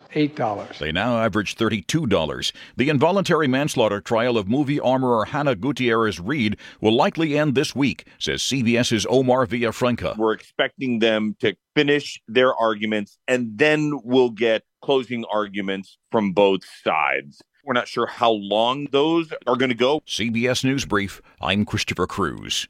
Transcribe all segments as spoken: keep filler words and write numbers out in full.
eight dollars. They now average thirty-two dollars. The involuntary manslaughter trial of movie armorer Hannah Gutierrez Reed will likely end this week, says CBS's Omar Villafranca. We're expecting them to finish their arguments, and then we'll get closing arguments from both sides. We're not sure how long those are going to go. C B S News Brief, I'm Christopher Cruz.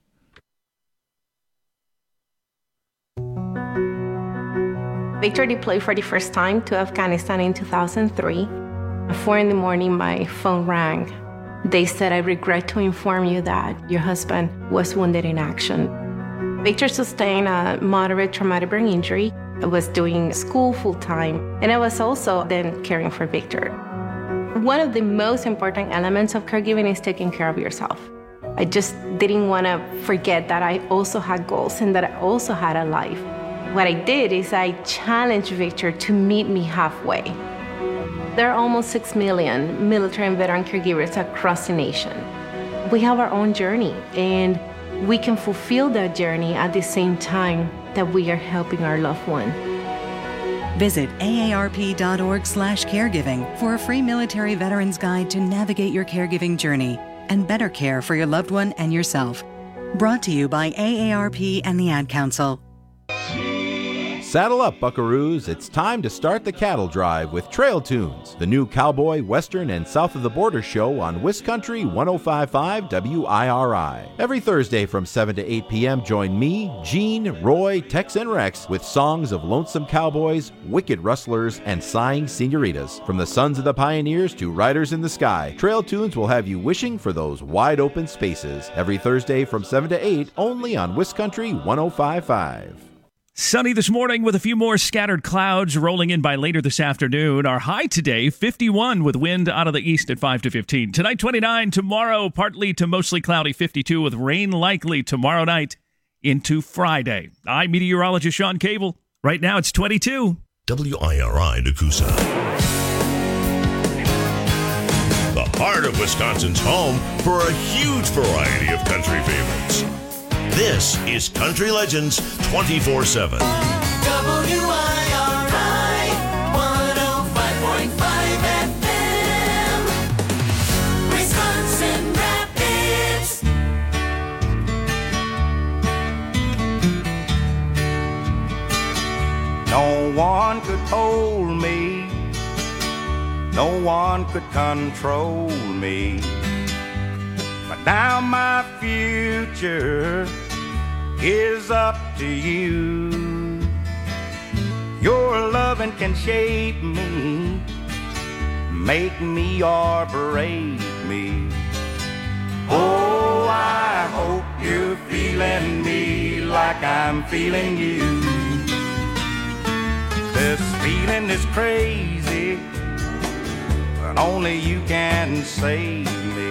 Victor deployed for the first time to Afghanistan in two thousand three. At four in the morning, my phone rang. They said, "I regret to inform you that your husband was wounded in action." Victor sustained a moderate traumatic brain injury. I was doing school full-time, and I was also then caring for Victor. One of the most important elements of caregiving is taking care of yourself. I just didn't want to forget that I also had goals and that I also had a life. What I did is I challenged Victor to meet me halfway. There are almost six million military and veteran caregivers across the nation. We have our own journey, and we can fulfill that journey at the same time that we are helping our loved one. Visit A A R P dot org slash caregiving for a free military veterans guide to navigate your caregiving journey and better care for your loved one and yourself. Brought to you by A A R P and the Ad Council. Saddle up, buckaroos. It's time to start the cattle drive with Trail Tunes, the new cowboy, western, and south of the border show on WisCountry one oh five point five W I R I. Every Thursday from seven to eight p.m., join me, Gene, Roy, Tex, and Rex with songs of lonesome cowboys, wicked rustlers, and sighing senoritas. From the sons of the pioneers to riders in the sky, Trail Tunes will have you wishing for those wide open spaces. Every Thursday from seven to eight, only on WisCountry one oh five point five. Sunny this morning with a few more scattered clouds rolling in by later this afternoon. Our high today, fifty-one, with wind out of the east at five to fifteen. Tonight, twenty-nine. Tomorrow, partly to mostly cloudy, fifty-two, with rain likely tomorrow night into Friday. I'm meteorologist Sean Cable. Right now, it's twenty-two. W I R I Nakusa. The heart of Wisconsin's home for a huge variety of country favorites. This is Country Legends twenty-four seven. W I R I one oh five point five F M, Wisconsin Rapids. No one could hold me, no one could control me, but now my future is up to you. Your loving can shape me, make me or break me. Oh, I hope you're feeling me like I'm feeling you. This feeling is crazy, but only you can save me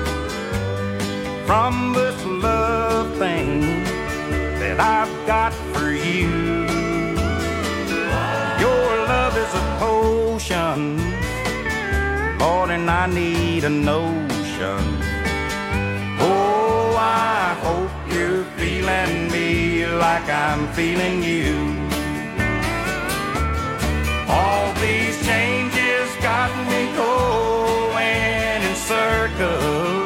from this love thing that I've got for you. Your love is a potion, Lord, and I need a notion. Oh, I hope you're feeling me like I'm feeling you. All these changes got me going in circles.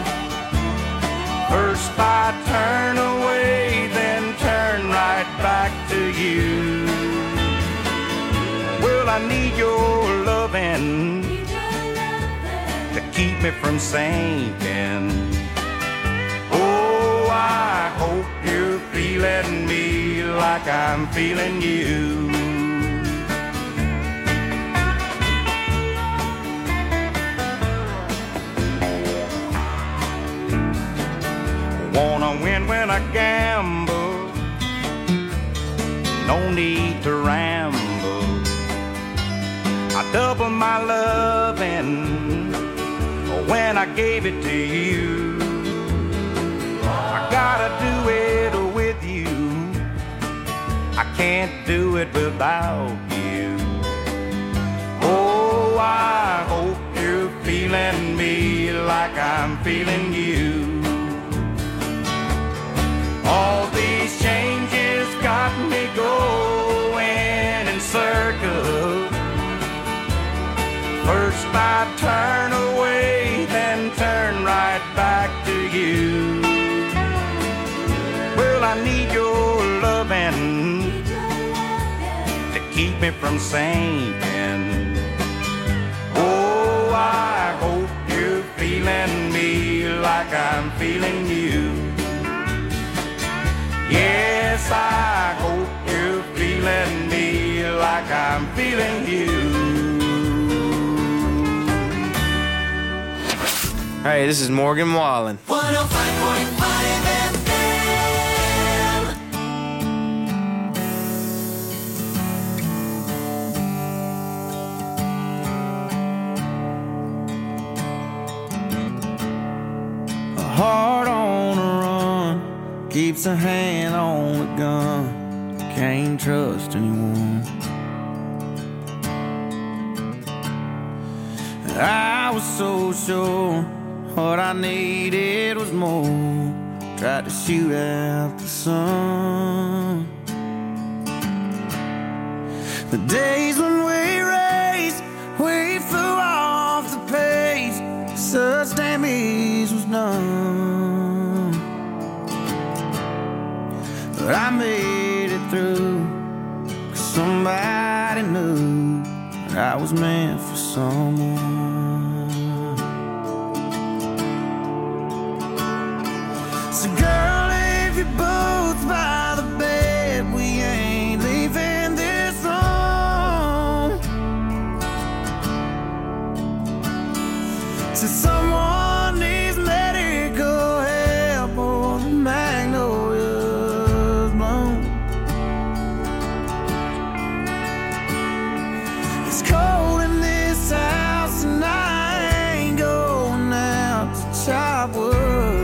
First I turn away, then turn right back to you. Well, I need your loving to keep me from sinking. Oh, I hope you're feeling me like I'm feeling you. Wanna win when I gamble, no need to ramble. I double my loving when I gave it to you. I gotta do it with you, I can't do it without you. Oh, I hope you're feeling me like I'm feeling you. All these changes got me going in circles. First I turn away, then turn right back to you. Well, I need your loving to keep me from sinking. Oh, I hope you're feeling me like I'm feeling you. Yes, I hope you're feeling me like I'm feeling you. Hey, this is Morgan Wallen. one oh five point five F A heart on a run keeps a hand on the gun. Can't trust anyone. I was so sure what I needed was more. Tried to shoot out the sun. The days when we raced, we flew off the pace. Such damage was done. But I made it through, 'cause somebody knew that I was meant for someone. So girl, if you're both by the bed, we ain't leaving this room till someone needs medical help or the magnolia's blown. It's cold in this house and I ain't going out to chop wood.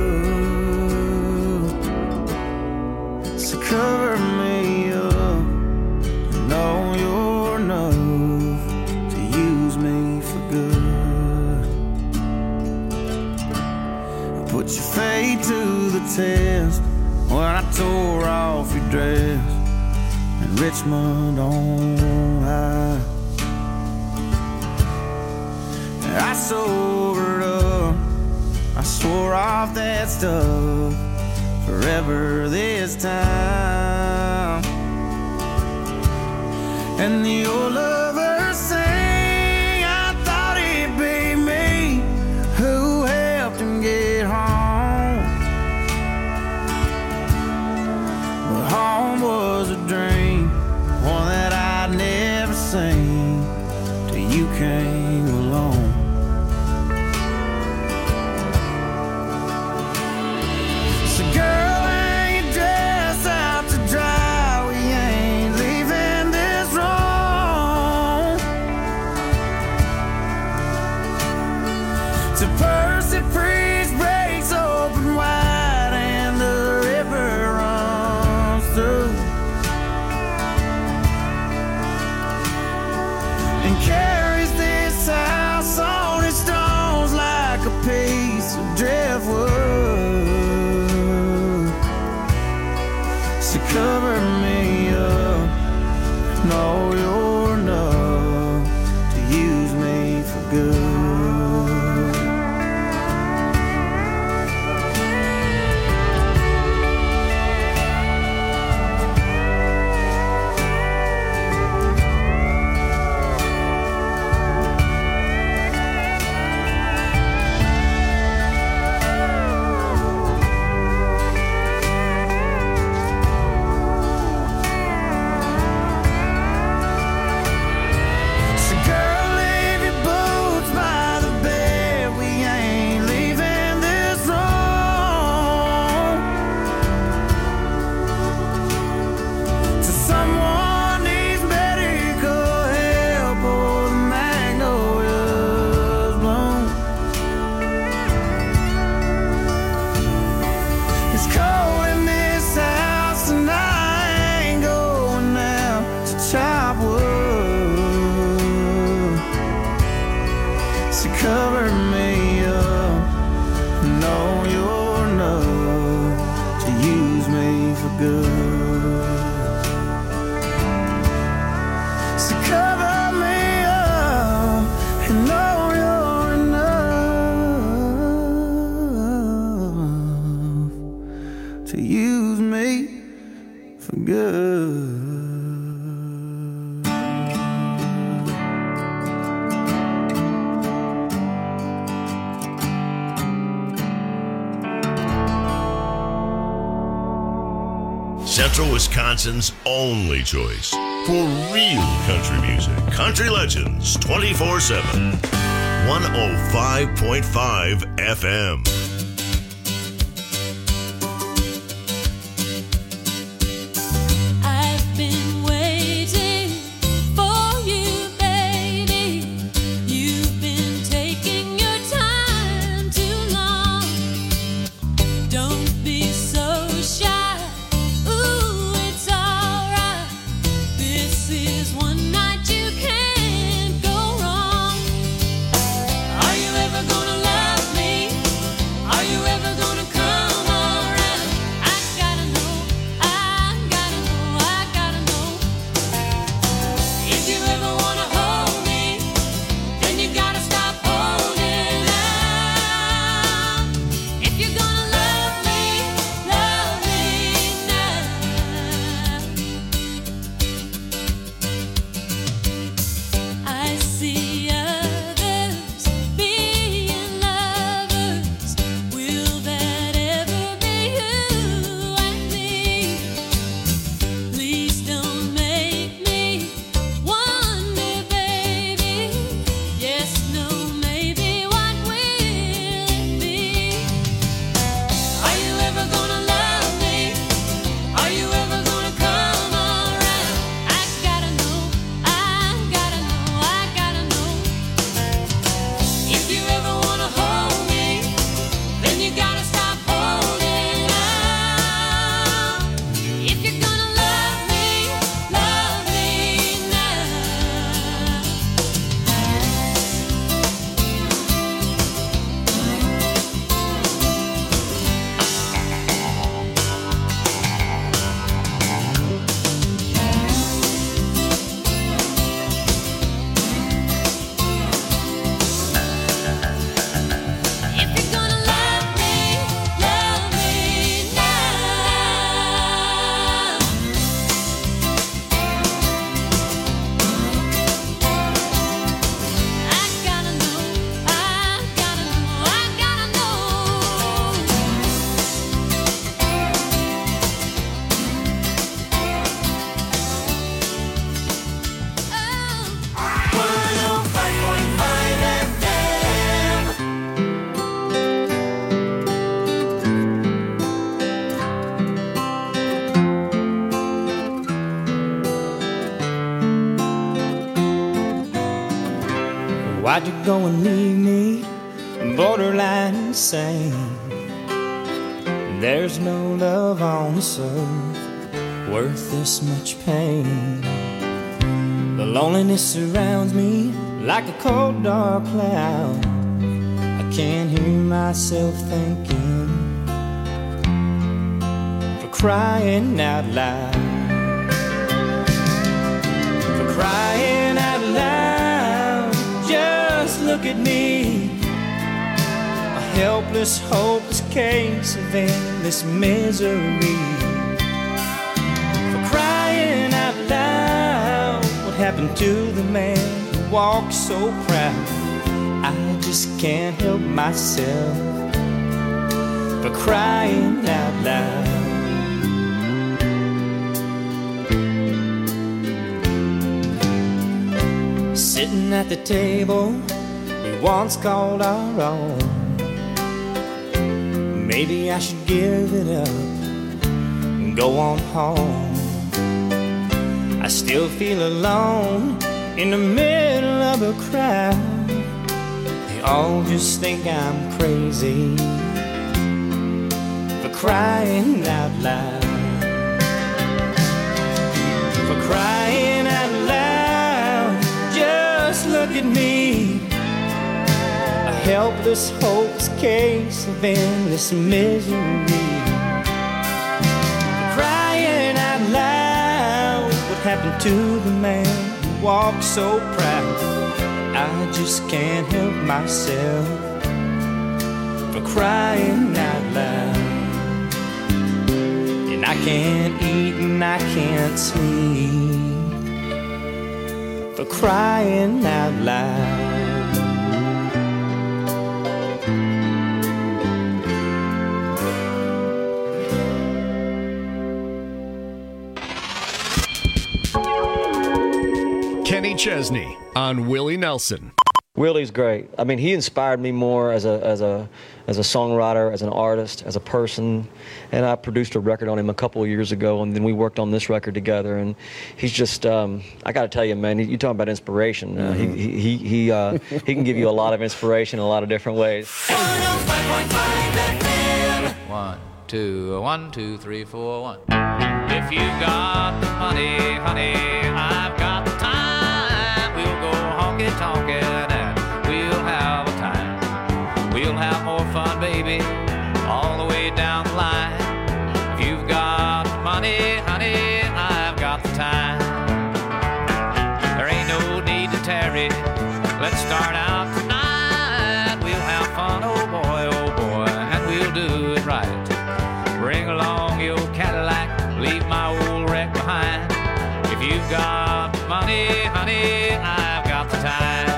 Cover me up, know you're enough to use me for good. I put your fate to the test when I tore off your dress in Richmond on high. I sobered up, I swore off that stuff forever this time. And the old lover sang, I thought it'd be me who helped him get home. But home was a dream, one that I'd never seen till you came along. So girl, hang your dress out to dry. We ain't leaving this room till Percy Priest breaks open wide and the river runs through and carries this house on its stones like a piece of driftwood. So cover me up, know you're enough to use me for good. So girl, leave your boots by the bed. We ain't leaving this room till someone needs medical help or the magnolia's blown. It's cold in this house and I ain't going out to chop wood. So cover me up, know you're enough to use me for good. So cover me up and know Central Wisconsin's only choice for real country music. Country Legends twenty-four seven. one oh five point five F M. I've been waiting for you, baby. You've been taking your time too long. Don't be so shy. Ooh, it's alright. This is one night you can't go wrong. Are you ever gonna love me? Are you ever gonna come around? I gotta know, I gotta know, I gotta know. If you ever wanna hold me, then you gotta stop holding out. If you're gonna love me, love me now. I see others being lovers. Will that ever be you and me? Please don't make me wonder, baby. Yes, no, maybe. What will it be? Are you ever gonna love me? Are you ever gonna come around? I gotta know, I gotta know, I gotta know. If you ever wanna hold me, then you gotta stop holding out. If you're gonna love me, love me now. If you're gonna love me, love me now. I gotta know, I gotta know, I gotta know. one oh five point five F M. Why'd you go and leave me borderline insane? There's no love on this earth worth this much pain. The loneliness surrounds me like a cold dark cloud. I can't hear myself thinking, for crying out loud, for crying out loud. Just look at me, a helpless, hopeless case of endless misery. For crying out loud, what happened to the man who walked so proud? I just can't help myself, for crying out loud. Sitting at the table we once called our own, maybe I should give it up and go on home. I still feel alone in the middle of a crowd. They all just think I'm crazy for crying out loud, for crying out loud. Just look at me, a helpless, hopeless case of endless misery. For crying out loud, what happened to the man who walked so proud? I just can't help myself, for crying out loud. And I can't eat and I can't sleep, for crying out loud. Chesney on Willie Nelson. Willie's great. I mean, he inspired me more as a as a as a songwriter, as an artist, as a person. And I produced a record on him a couple of years ago, and then we worked on this record together. And he's just, um, I got to tell you, man, you talking about inspiration. Uh, Mm-hmm. He he he uh, he can give you a lot of inspiration in a lot of different ways. One, two, one, two, three, four, one. If you got the money, honey, I've got the time. We'll go honky-tonkin' and we'll have a time. We'll have more fun, baby, all the way down the line. If you've got the money, honey, I've got the time. There ain't no need to tarry. Let's start out tonight. We'll have fun, oh boy, oh boy, and we'll do it right. Bring along your Cadillac, leave my old wreck behind. If you've got money, honey, I've got the time.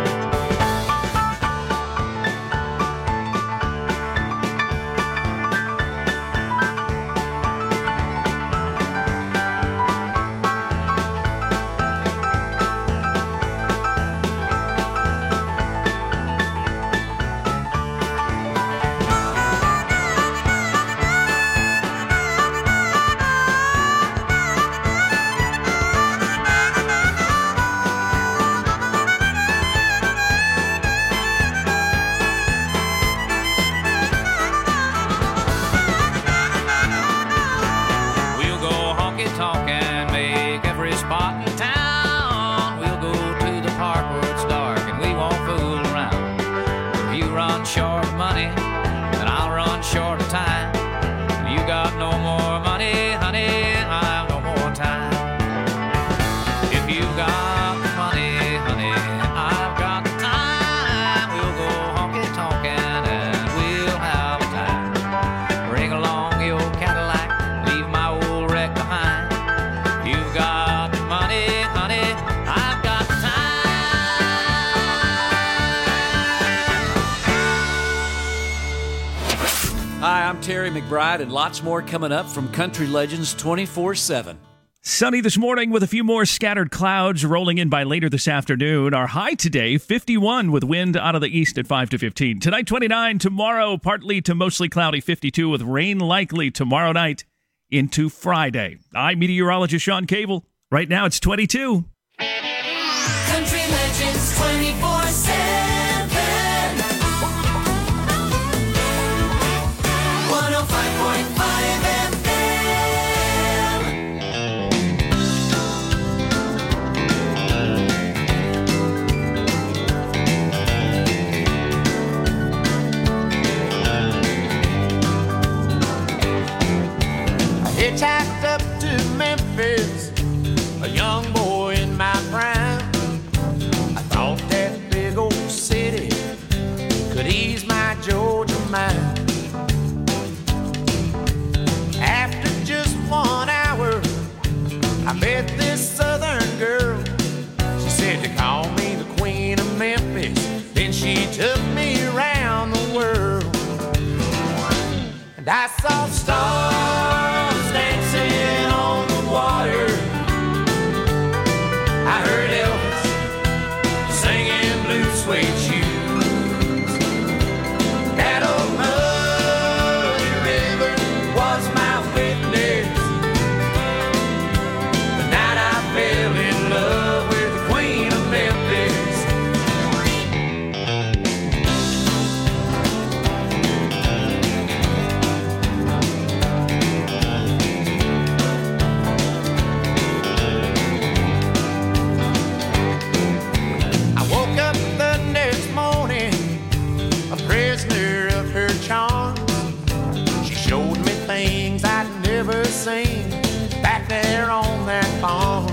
Short of money, and I'll run short of time. You got no more money, honey, I've no more time. If you got the money, honey, I've got the time. We'll go honky-tonkin' and we'll have a time. Bring along your Cadillac, leave my old wreck behind. You've got the money, honey, I've got the time. Hi, I'm Terry McBride, and lots more coming up from Country Legends twenty-four seven. Sunny this morning with a few more scattered clouds rolling in by later this afternoon. Our high today, fifty-one, with wind out of the east at five to fifteen. Tonight, twenty-nine. Tomorrow, partly to mostly cloudy, fifty-two, with rain likely tomorrow night into Friday. I'm meteorologist Sean Cable. Right now, it's twenty-two. Country Legends twenty-four seven. one oh five point five F I hitchhiked up to Memphis, a young boy in my prime. I thought that big old city could ease my Georgia mind. After just one hour, I met this southern girl. She said to call me the Queen of Memphis. Then she took me around the world. And I saw stars dancing on the water. I heard Elvis singing Blue Suede Shoes. That old muddy river was my witness. The night I fell in love with the Queen of Memphis. I woke up the next morning, a prisoner of her charms. She showed me things I'd never seen back there on that farm.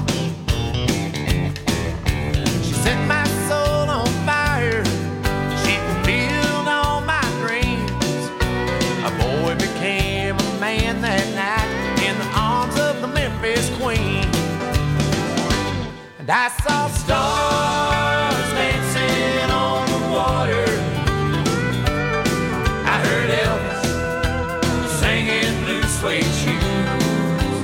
She set my soul on fire. She fulfilled all my dreams. A boy became a man that night in the arms of the Memphis Queen. And I saw stars dancing on the water. I heard Elvis singing Blue Suede Shoes.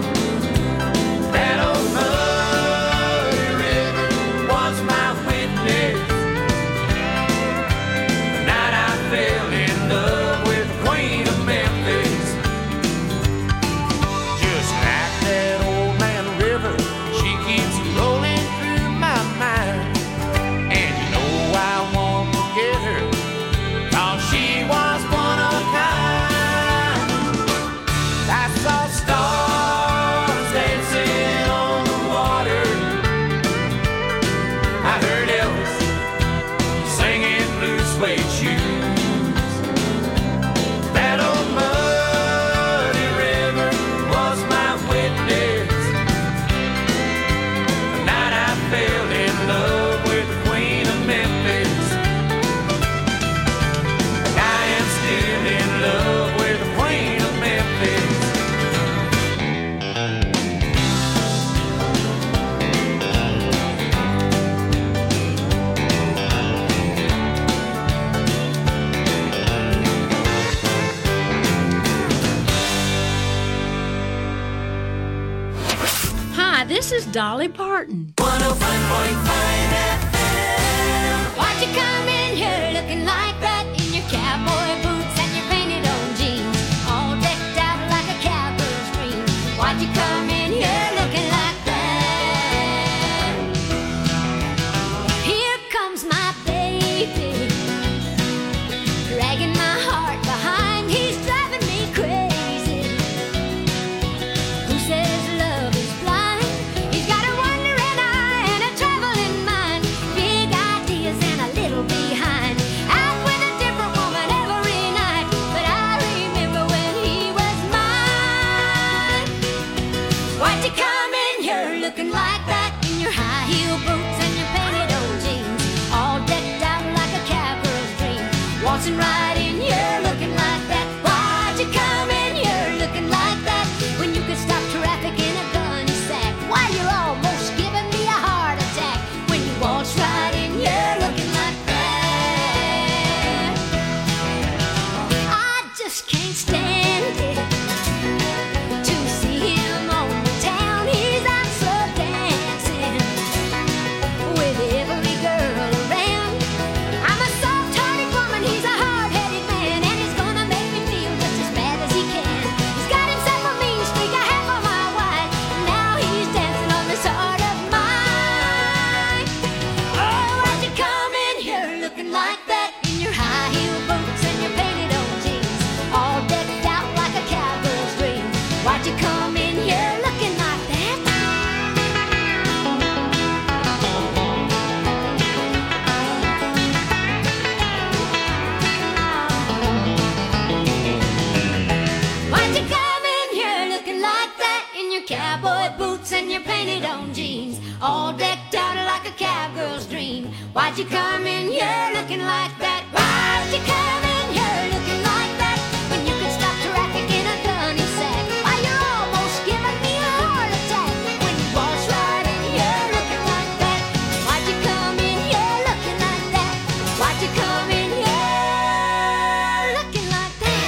Dolly Parton. one oh five point five F M. Why'd you come in here looking like that in your cowboy boots and your painted on jeans, all decked out like a cowgirl's dream? Why'd you come in here looking like that? Here comes my baby, dragging my heart behind. He's driving me crazy. Who says love is blind? He's got a wandering eye and a traveling mind, big ideas and a little behind. Out with a different woman every night, but I remember when he was mine. Why'd you come in here looking like that in your high heel boots and your painted old jeans, all decked out like a cowgirl's dream, waltzing right in here looking like that? Why'd you come in here looking like that when you could stop traffic in a gunny sack? Why, you're almost giving me a heart attack when you waltz right in here looking like that. I just can't stand it to see him on the town. He's out slow dancing with every girl around. I'm a soft-hearted woman, he's a hard-headed man, and he's gonna make me feel just as bad as he can. He's got himself a mean streak, a half a mile wide, and now he's dancing on this heart of mine. Oh, why'd you come in here looking like that in your high heel boots and your painted old jeans, all decked out like a cowgirl's dream? Why'd you come in here looking like that? Why'd you come in here looking like that in your cowboy boots and your painted on jeans, all decked out like a cowgirl's dream? Why'd you come in here looking like that? Why'd you come in here looking like that when you could stop traffic in a gunny sack? Why, you're almost giving me a heart attack when you waltz right in here looking like that. Why'd you come in here looking like that? Why'd you come in here looking like that?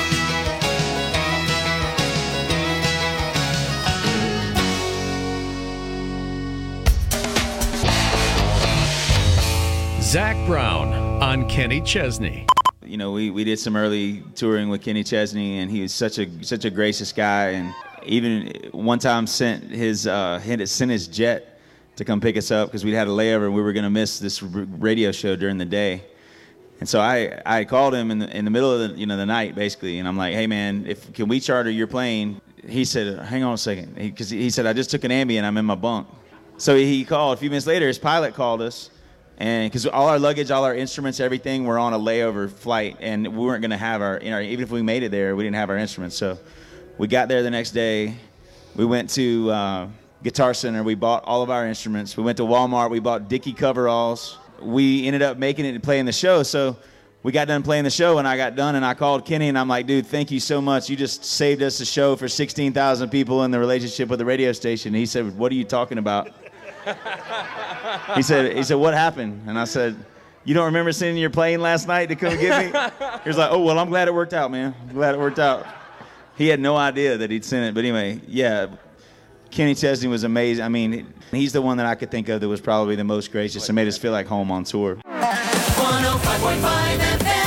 Zach Brown on Kenny Chesney. You know, we, we did some early touring with Kenny Chesney, and he was such a such a gracious guy. And even one time sent his uh, had sent his jet to come pick us up because we'd had a layover and we were going to miss this r- radio show during the day. And so I, I called him in the in the middle of the you know the night basically, and I'm like, hey man, if can we charter your plane? He said, hang on a second, because he, he said I just took an Ambien, I'm in my bunk. So he called a few minutes later. His pilot called us. And because all our luggage, all our instruments, everything were on a layover flight, and we weren't going to have our, you know, even if we made it there, we didn't have our instruments. So we got there the next day. We went to uh, Guitar Center. We bought all of our instruments. We went to Walmart. We bought Dickie coveralls. We ended up making it and playing the show. So we got done playing the show, and I got done, and I called Kenny, and I'm like, dude, thank you so much. You just saved us a show for sixteen thousand people in the relationship with the radio station. And he said, what are you talking about? He said, he said, what happened? And I said, you don't remember sending your plane last night to come get me? He was like, oh, well, I'm glad it worked out, man. I'm glad it worked out. He had no idea that he'd sent it. But anyway, yeah, Kenny Chesney was amazing. I mean, he's the one that I could think of that was probably the most gracious and made us feel like home on tour. one oh five point five F M.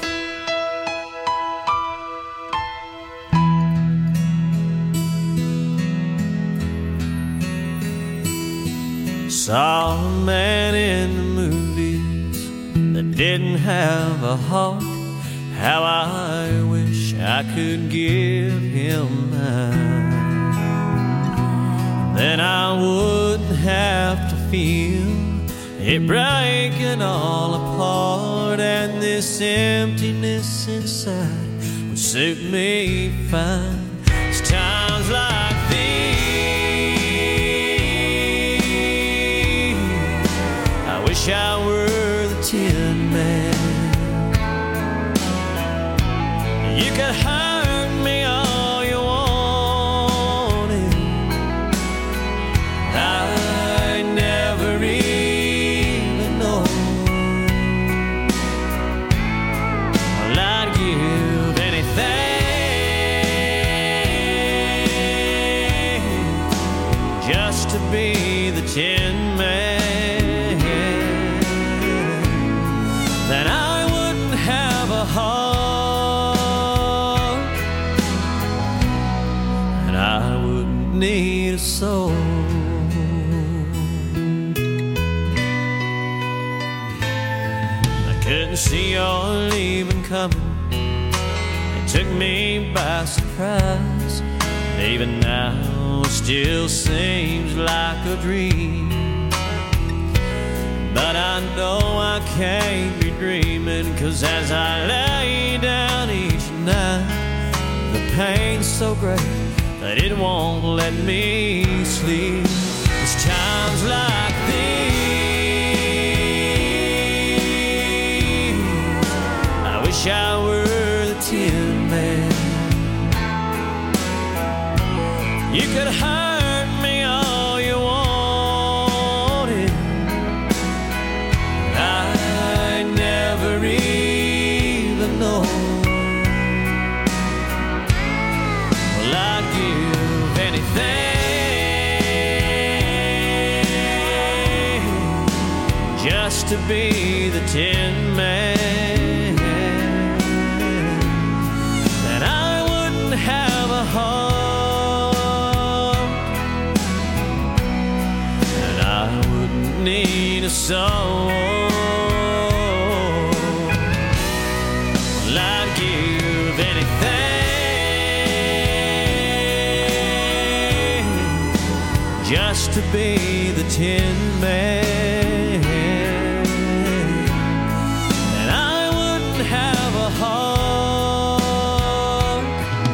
Saw a man in the movies that didn't have a heart. How I wish I could give him mine. Then I wouldn't have to feel it breaking all apart, and this emptiness inside would suit me fine. It's times like these I wish I were the Tin Man. You could hurt me all you wanted, I never even know. Well, I'd give anything just to be the Couldn't see your leaving coming. It took me by surprise. And even now it still seems like a dream. But I know I can't be dreaming, 'cause as I lay down each night, the pain's so great that it won't let me sleep. It's times like these I wish I were the Tin Man. You could hurt me all you wanted, I never even know. Well, I'd give anything just to be the Tin Man. And I wouldn't have a heart, and I wouldn't need a soul. Well, I'd give anything just to be the Tin Man. And I wouldn't have a heart,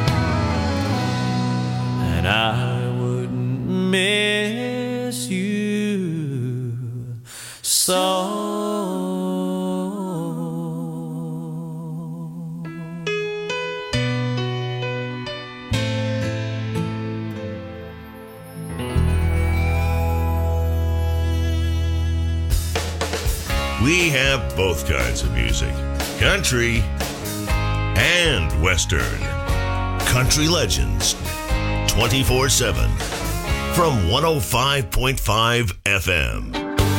and I wouldn't miss you so. We have both kinds of music, country and Western. Country Legends, twenty-four seven, from one oh five point five F M.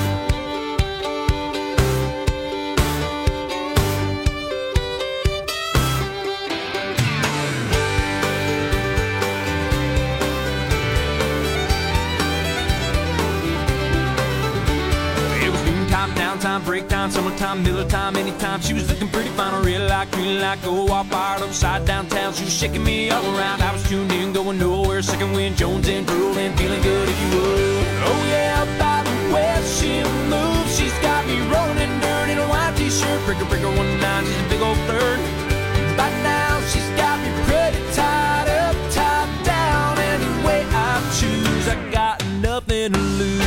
It was noontime, downtime, breakdown, summertime, middle time, anytime. She was looking pretty fine, a real like, green like, go all fired upside downtown. She was shaking me all around. I was tuned in, going nowhere. Second wind, Jones and drooling, feeling good if you would. Oh yeah, by the way she moves, she's got me rolling in dirt in a white t-shirt. Breaker, breaker, one nine, she's a big old third. By now she's got me pretty tied up, tied down. Any way I choose, I got nothing to lose.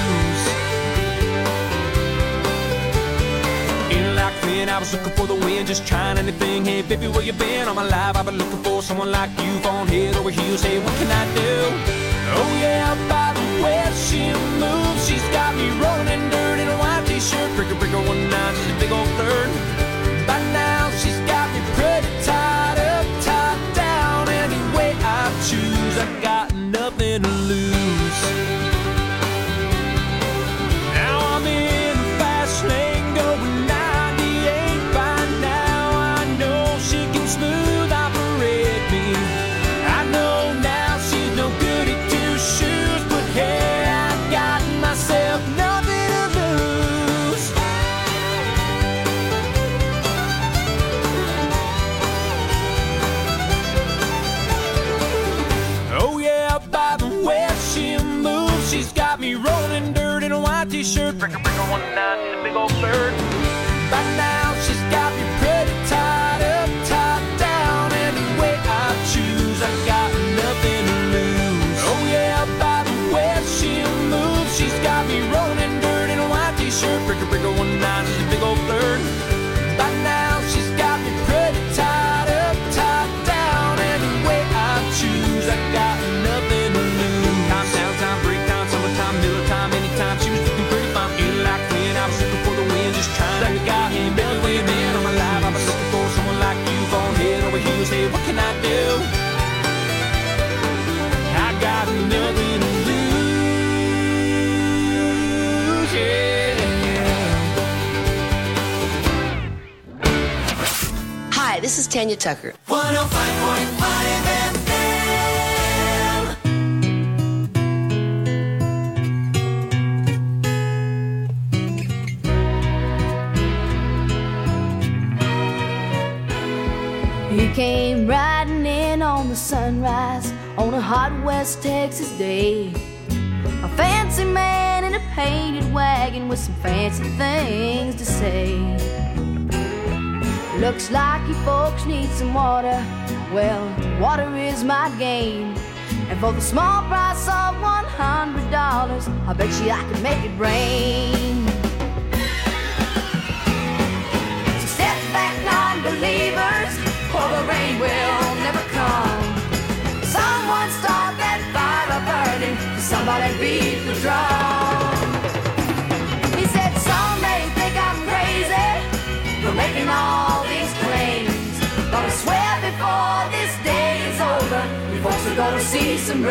I was looking for the wind, just trying anything. Hey, baby, where you been? All my life I've been looking for someone like you, falling head over heels. Hey, what can I do? Oh yeah, by the way she moves, she's got me rolling in dirt in a white t-shirt. Breaker, breaker, one nine, she's a big old third. By now she's got me pretty tied up, tied down. Any way I choose, I got nothing to lose. Now I'm in the fast lane going smooth operate me. I know now she's no good at two shoes, but hey, I got myself nothing to lose. Oh yeah, by the way she moves, she's got me rolling dirt in a white t-shirt. Breaker, breaker, one nine, in a big old bird. By now she's got me pretty tied up, tied down. Any way I choose, I got nothing to lose. Oh yeah, by the way she moves, she's got me rolling dirt in a white t-shirt. Breaker, breaker, one nine, she's a big old third. By now she's got me pretty tied up, tied down. Any way I choose, I got nothing to lose. Time, downtime, breakdown, summertime, middle time, anytime. She was looking pretty fine, feeling like when I was looking for the wind, just trying to get him belly way man on my life. I've been looking for someone like you, falling head over heels. Hey, what can I do? I got nothing to lose, yeah. Hi, this is Tanya Tucker. one oh five point five F M. He came riding in on the sunrise on a hot West Texas day. A fancy man in a painted wagon with some fancy things to say. Looks like you folks need some water. Well, water is my game. And for the small price of one hundred dollars, I bet you I can make it rain. So step back, non-believers, or the rain will never come. Someone start that fire burning, somebody beat the drum. He said, some may think I'm crazy for making all these claims, but I swear before this day is over, you folks are gonna see some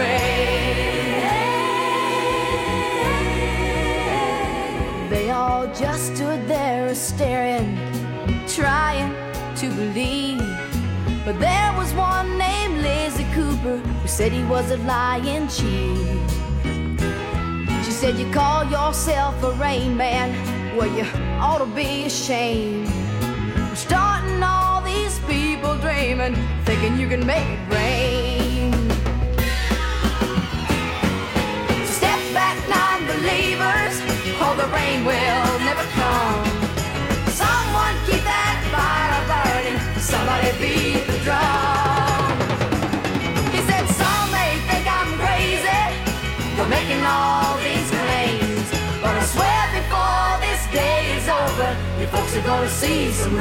rain. They all just stood there staring, trying to believe. But there was one named Lazy Cooper who said he was a lying chief. She said, you call yourself a rain man? Well, you ought to be ashamed. We're starting all these people dreaming, thinking you can make it rain. So step back, non-believers, or the rain will never come. Someone keep that fire burning, somebody beat the drum. He said, some may think I'm crazy for making all these claims, but I swear before this day is over, you folks are gonna see some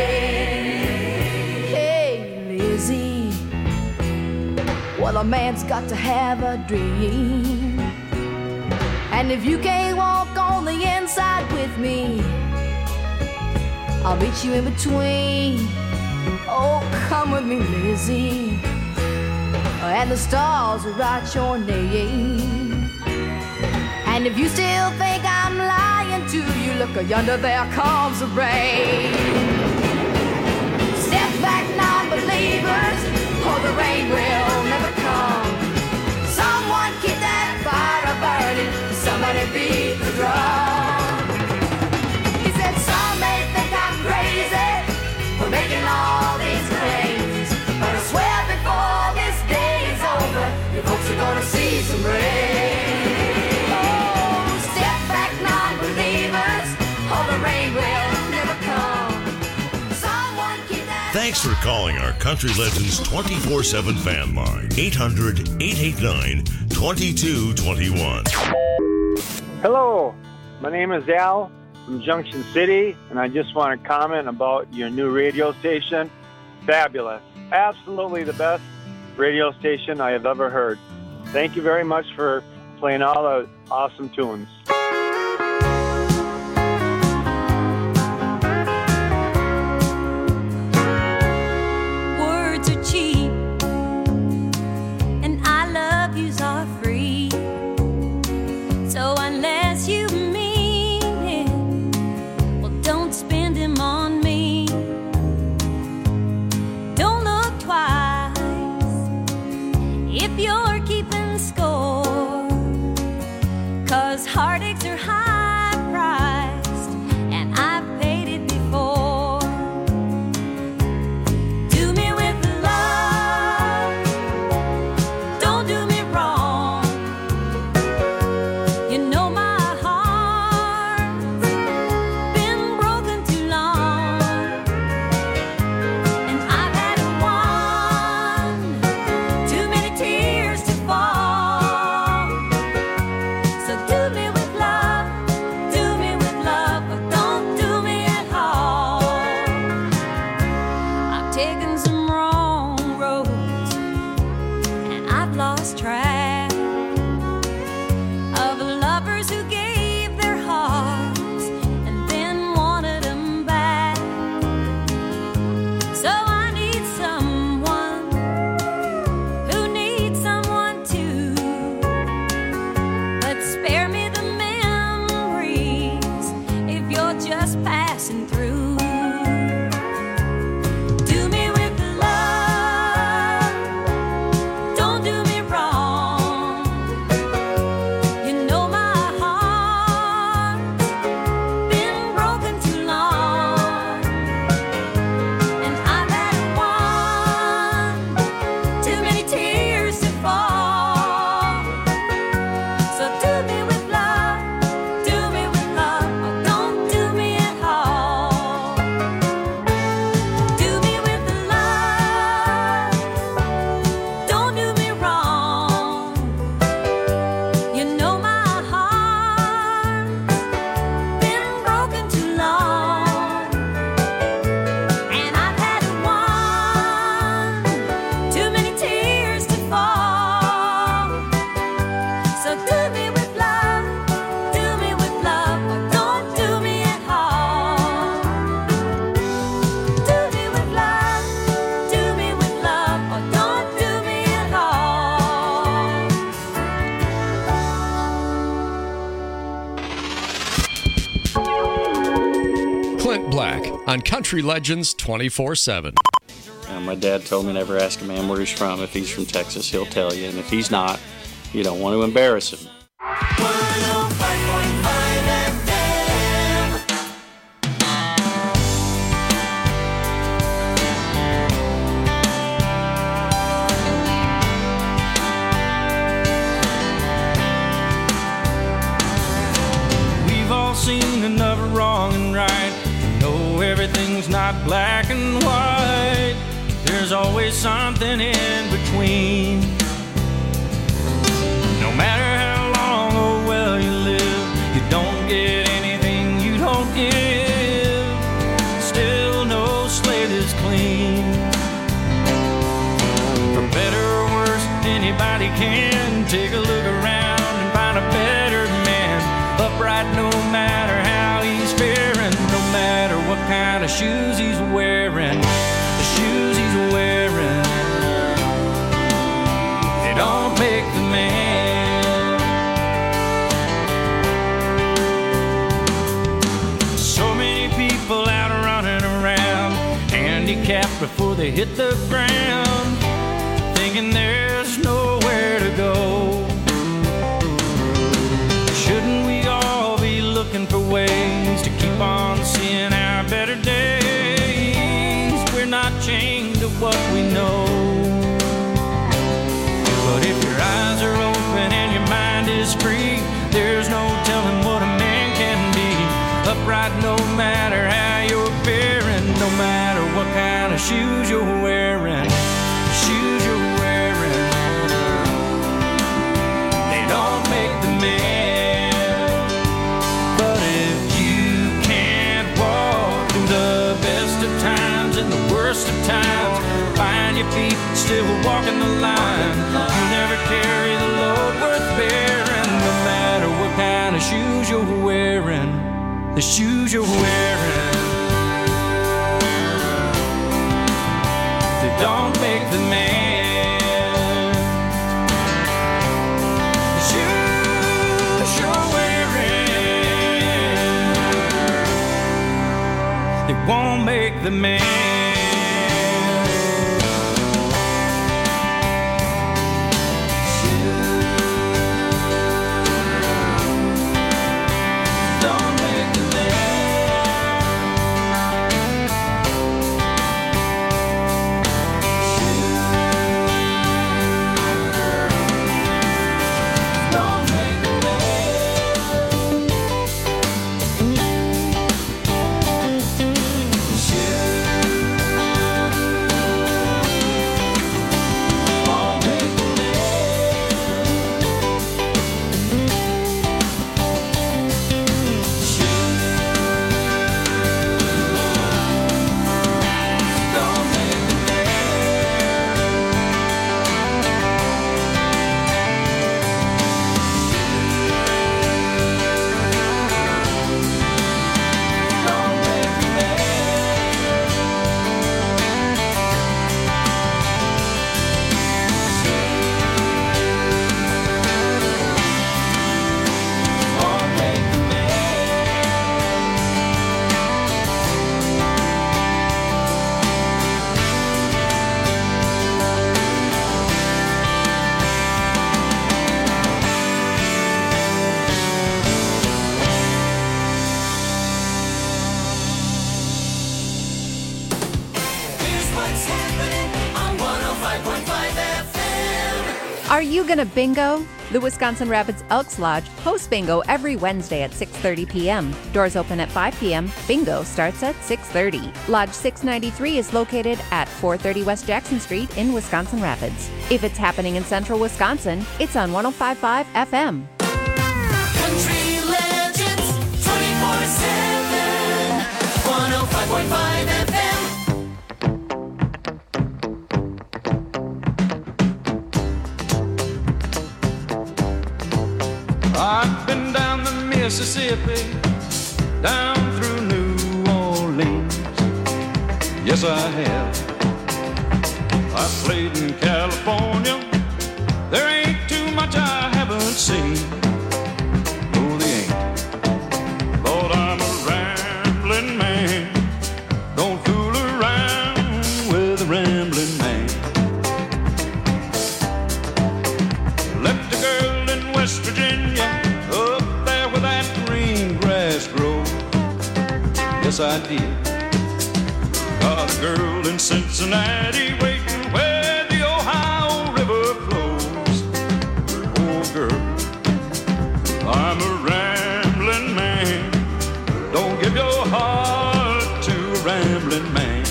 rain. Hey, Lizzie, well, a man's got to have a dream, and if you can't walk on the inside with me, I'll meet you in between. Oh, come with me, Lizzie, and the stars will write your name. And if you still think I'm lying to you, look yonder, there comes the rain. Step back, non-believers, or the rain will never come. Someone keep that fire burning, somebody beat the drum. He said, some may think I'm crazy for making all these claims, but I swear before this day is over, you folks are gonna see some rain. Oh, step back, non-believers, or the rain will never come. Someone keep that. Thanks for calling our Country Legends twenty-four seven fan line. eight hundred, eight eight nine, two two two one. Hello, my name is Al from Junction City, and I just want to comment about your new radio station. Fabulous. Absolutely the best radio station I have ever heard. Thank you very much for playing all the awesome tunes. Words are cheap, and I love yous are free. So unless you spend him on me. Don't look twice if you're keeping score, 'cause heart on Country Legends twenty-four seven. Uh, my dad told me never ask a man where he's from. If he's from Texas, he'll tell you. And if he's not, you don't want to embarrass him. We've all seen enough wrong and right to know everything's not black and white. There's always something in between. No matter how long or well you live, you don't get anything you don't give. Still no slate is clean. For better or worse, anybody can take a look around and find a better man. Upright no matter how he's faring, no matter what kind of shoes he's wearing. The shoes he's wearing, they don't make the man. So many people out running around, handicapped before they hit the ground, thinking there's nowhere to go. Shouldn't we all be looking for ways to keep on seeing our better days? We're not chained to what we know. But if your eyes are open and your mind is free, there's no telling what a man can be. Upright no matter how you're faring, no matter what kind of shoes you're wearing. The shoes you're wearing, they don't make the man. But if you can't walk through the best of times and the worst of times, find your feet still walking the line, you'll never carry the load worth bearing. No matter what kind of shoes you're wearing, the shoes you're wearing, they don't make the man. The shoes you're wearing, they won't make the man. Are you gonna bingo? The Wisconsin Rapids Elks Lodge hosts bingo every Wednesday at six thirty p.m. Doors open at five p.m. Bingo starts at six thirty. Lodge six ninety-three is located at four thirty West Jackson Street in Wisconsin Rapids. If it's happening in central Wisconsin, it's on one oh five point five F M. Country Legends twenty-four seven, one oh five point five F M. I've been down the Mississippi, down through New Orleans. Yes, I have. I played in California. There ain't too much I haven't seen. No, they ain't. Lord, I'm a rambling man. girl in Cincinnati waiting where the Ohio River flows. Oh, girl, I'm a rambling man. Don't give your heart to a rambling man.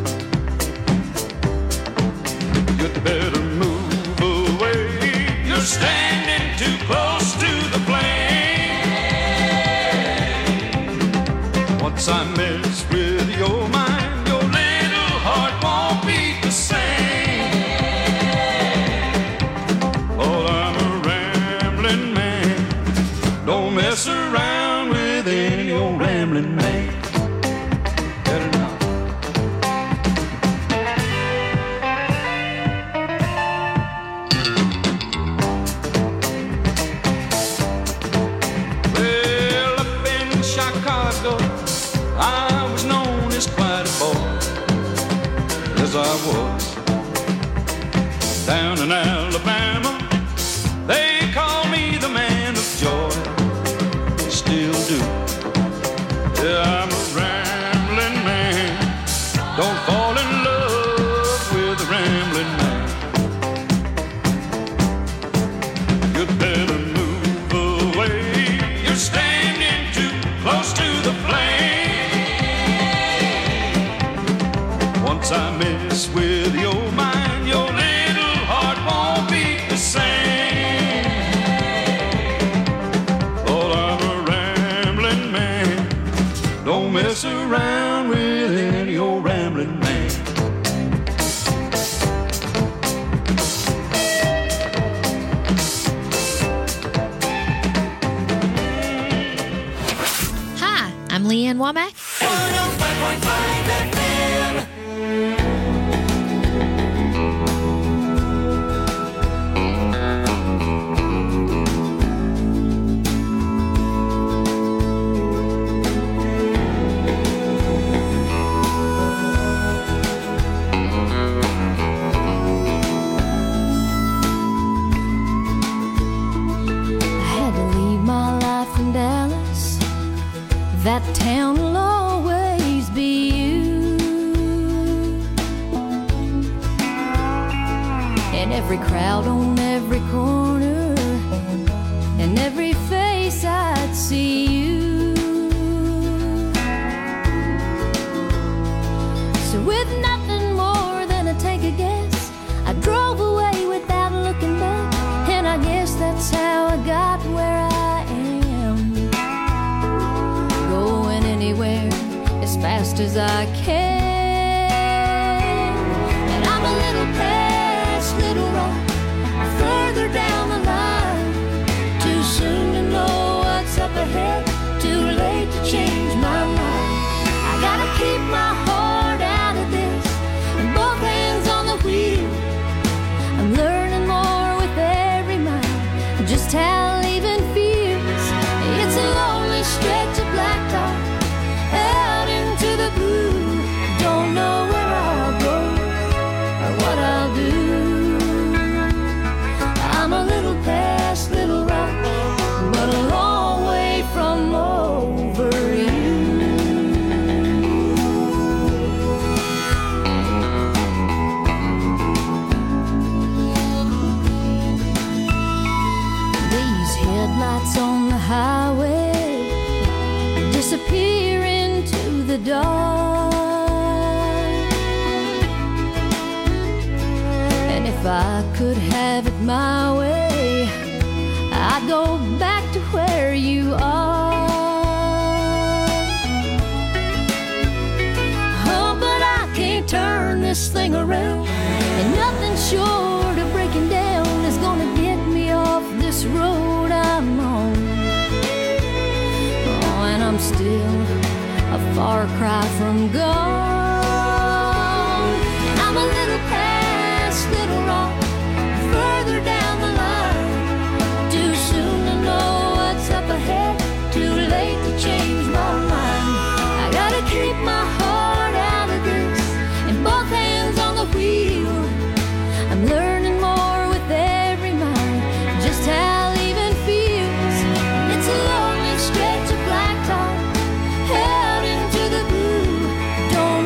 You'd better move away. You're standing too close to the flame. Once I mess with your mind, your little heart won't beat the same. Oh, I'm a rambling man. Don't mess around with any old rambling man. Better not. Well, up in Chicago, I was known as quite a boy, as I was. Down in Alabama, they call me the man of joy. Still do. Yeah, I'm a rambling man. Don't fall in love with a rambling man. You'd better move away. You're standing too close to the flame. Once I mess with your mind, your little heart won't beat the same. Oh, I'm a rambling man. Don't mess around with any old rambling man. Hi, I'm Leanne Womack. I had to leave my life in Dallas. That town will always be you. In every crowd on every corner, in every face I'd see you. So with nothing more than a take a guess, I drove away without looking back. And I guess that's how I got where I am. Going anywhere as fast as I can. And I'm a little past Little Rock, further down the line. Too soon to know what's up ahead, too late to change my mind. I gotta keep my heart out of this and both hands on the wheel. I'm learning more with every mile, just how leaving feels. It's a lonely stretch of blacktop out into the blue. Don't know where I'll go or what I'll do. I'm a little past Little Rock, but a long way from over you. These headlights on the highway disappear into the dark. And if I could have it my way, I'd go back to where you are. Oh, but I can't turn this thing around, and nothing short of breaking down is gonna get me off this road I'm on. Oh, and I'm still a far cry from gone. And I'm a little past Little Rock, further down the line. Too soon to know what's up ahead, too late to change my mind. I gotta keep my heart out of this and both hands on the wheel. I'm learning more with every mile, just how leaving feels. It's a lonely stretch of blacktop out into the blue. Don't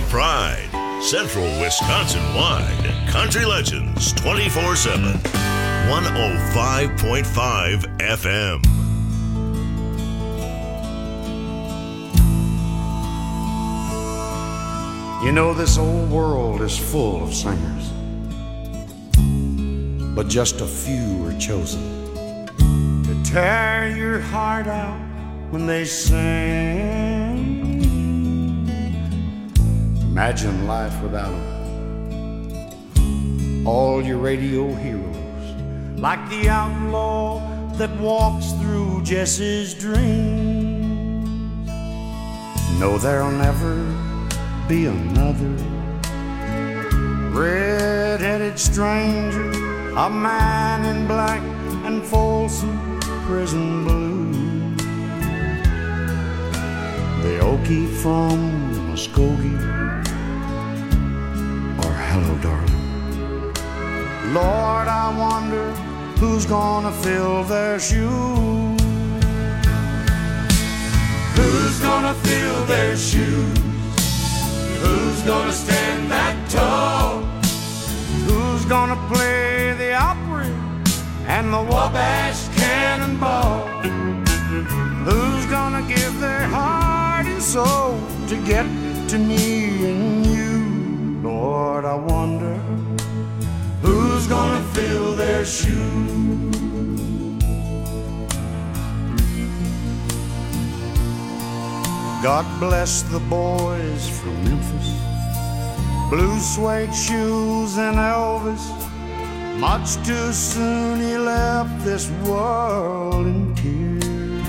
pride. Central Wisconsin-wide. Country Legends twenty-four seven. one oh five point five F M. You know this old world is full of singers, but just a few are chosen to tear your heart out when they sing. Imagine life without them. All your radio heroes, like the outlaw that walks through Jesse's dreams. No, there'll never be another red-headed stranger, a man in black and Folsom prison blue, the Okie from Muskogee, or hello darling. Lord, I wonder who's gonna fill their shoes. Who's gonna fill their shoes? Who's gonna stand that tall? Who's gonna play the Opry and the Wabash Cannonball? Who's gonna give their heart and soul to get to me and you? Lord, I wonder who's gonna fill their shoes. God bless the boys from Memphis, blue suede shoes and Elvis. Much too soon he left this world in tears.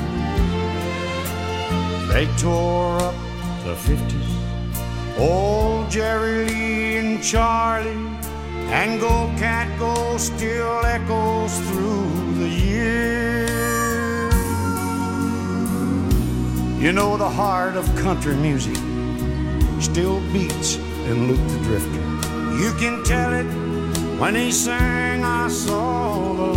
They tore up the fifties, old Jerry Lee and Charlie, and Go Cat Go still echoes through the years. You know the heart of country music still beats in Luke the Drifter. You can tell it when he sang I Saw the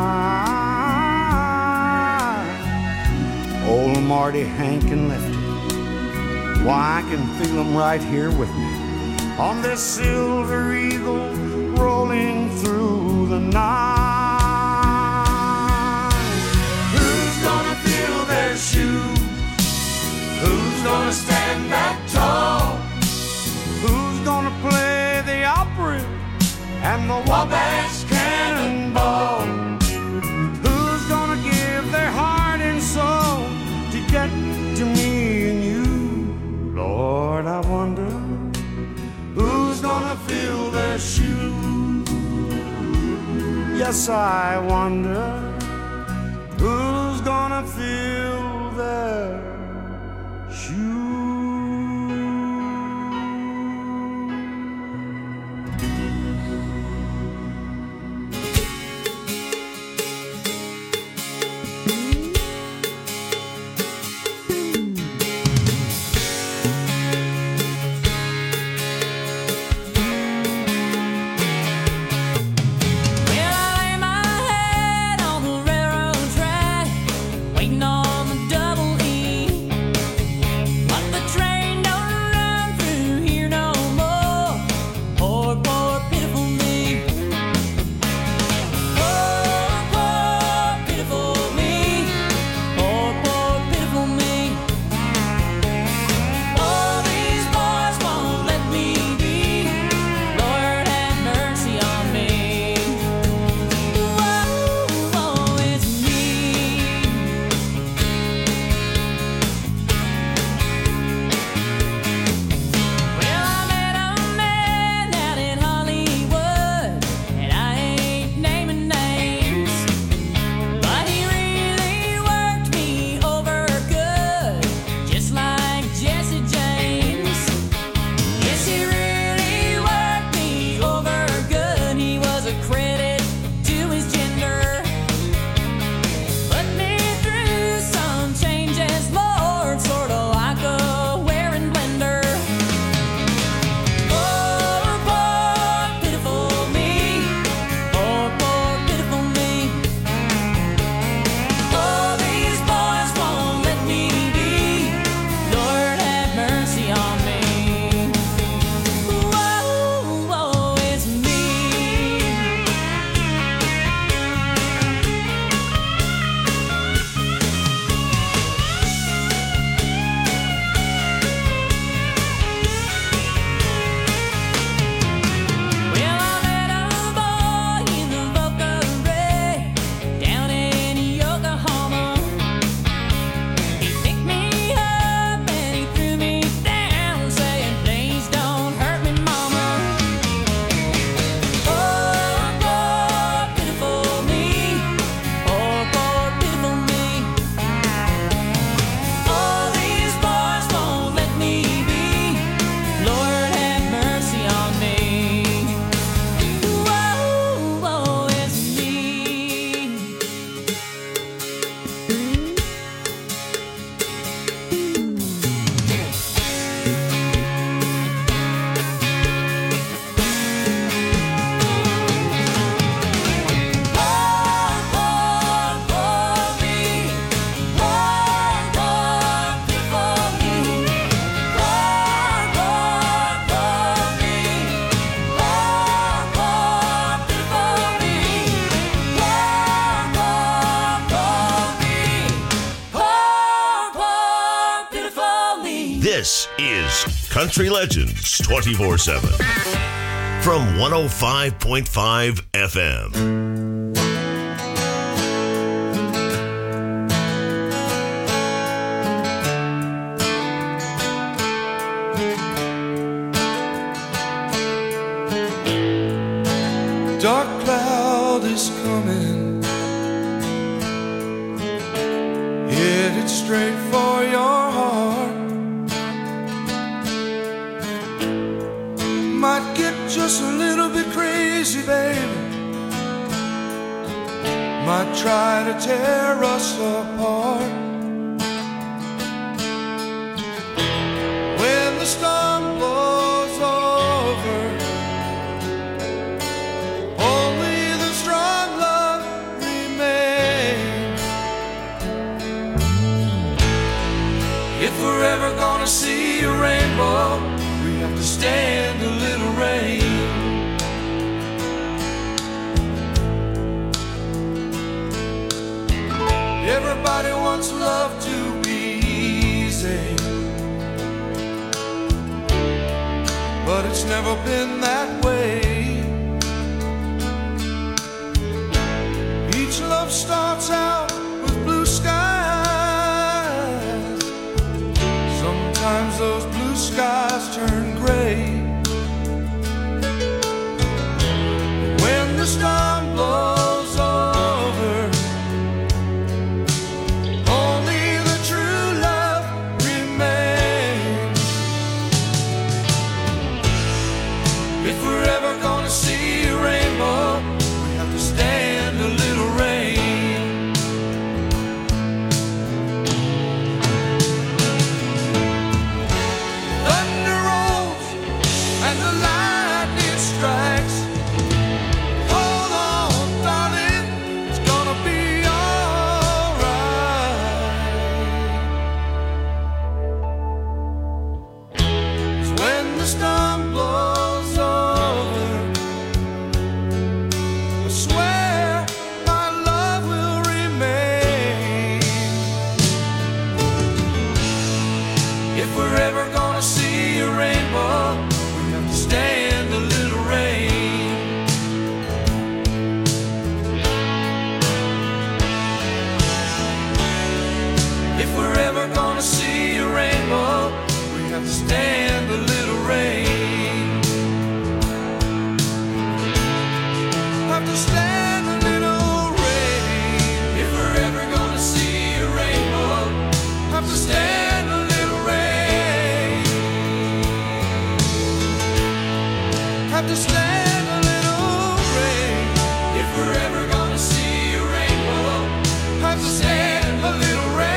Line. Old Marty, Hank and Lefty, why I can feel them right here with me on this silver eagle rolling through the night. Who's gonna fill their shoes? Who's gonna stand that tall? Who's gonna play the Opry and the Wabash Cannonball? Who's gonna give their heart and soul to get to me and you? Lord, I wonder who's gonna fill their shoes. Yes, I wonder who's gonna fill their shoes. This is Country Legends twenty-four seven from one oh five point five F M. Dark cloud is coming, headed straight for your heart. Might get just a little bit crazy, baby. Might try to tear us apart. When the storm blows over, only the strong love remains. If we're ever gonna see a rainbow, we have to stand a little rain. Everybody wants love to be easy, but it's never been that way. Each love starts out with blue skies. Sometimes those blue skies turn gray. When the storm blows over, only the true love remains. If we're ever gonna see a rainbow, we have to stand a little rain. Thunder rolls and the lightning strikes. Hold on, darling, it's gonna be alright. 'Cause when the storm blows over, I swear my love will remain. If we're ever gonna see a rainbow, we have to stand a little rain. If we're ever gonna see a rainbow, we have to stand a little rain. Have to stand a little rain. If we're ever gonna see a rainbow, have to stand a little rain. Have to stand a little rain. If we're ever gonna see a rainbow, have to stand a little rain.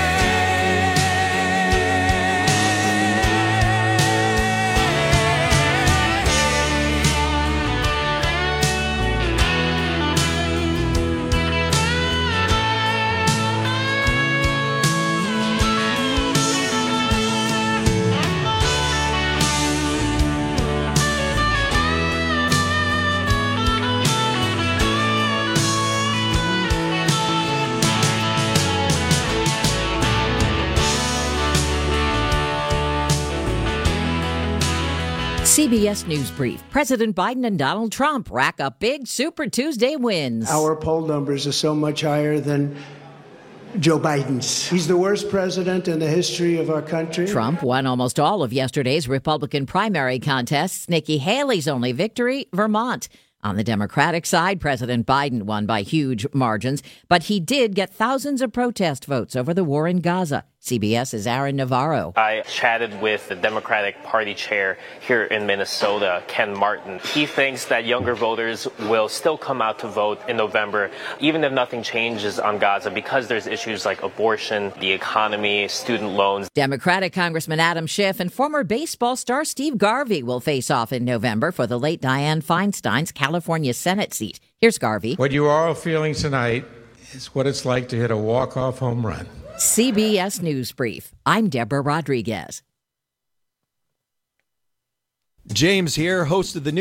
C B S News Brief. President Biden and Donald Trump rack up big Super Tuesday wins. Our poll numbers are so much higher than Joe Biden's. He's the worst president in the history of our country. Trump won almost all of yesterday's Republican primary contests. Nikki Haley's only victory, Vermont. On the Democratic side, President Biden won by huge margins, but he did get thousands of protest votes over the war in Gaza. CBS's Aaron Navarro. I chatted with the Democratic Party chair here in Minnesota, Ken Martin. He thinks that younger voters will still come out to vote in November, even if nothing changes on Gaza, because there's issues like abortion, the economy, student loans. Democratic Congressman Adam Schiff and former baseball star Steve Garvey will face off in November for the late Dianne Feinstein's California Senate seat. Here's Garvey. What you are all feeling tonight is what it's like to hit a walk-off home run. C B S News Brief. I'm Deborah Rodriguez. James here, host of the new